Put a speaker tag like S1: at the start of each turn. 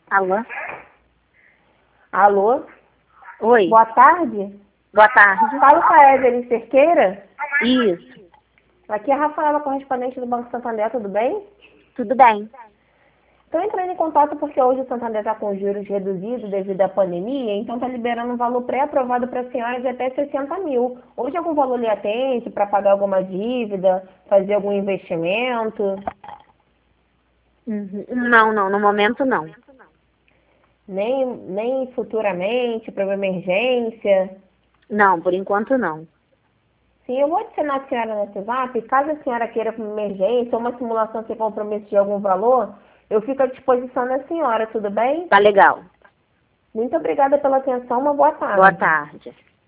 S1: Alô?
S2: Alô?
S1: Oi.
S2: Boa tarde.
S1: Boa tarde.
S2: Falo com a Evelyn Cerqueira.
S1: Isso.
S2: Aqui é a Rafaela, correspondente do Banco Santander, tudo bem?
S1: Tudo bem.
S2: Estou entrando em contato porque hoje o Santander está com juros reduzidos devido à pandemia, então está liberando um valor pré-aprovado para a senhora de até 60 mil. Hoje algum valor lhe atende para pagar alguma dívida, fazer algum investimento?
S1: Não, no momento não.
S2: Nem futuramente, para uma emergência?
S1: Não, por enquanto não.
S2: Sim, eu vou adicionar a senhora no WhatsApp. Caso a senhora queira para uma emergência ou uma simulação sem compromisso de algum valor, eu fico à disposição da senhora, tudo bem?
S1: Tá legal.
S2: Muito obrigada pela atenção, uma boa tarde.
S1: Boa tarde.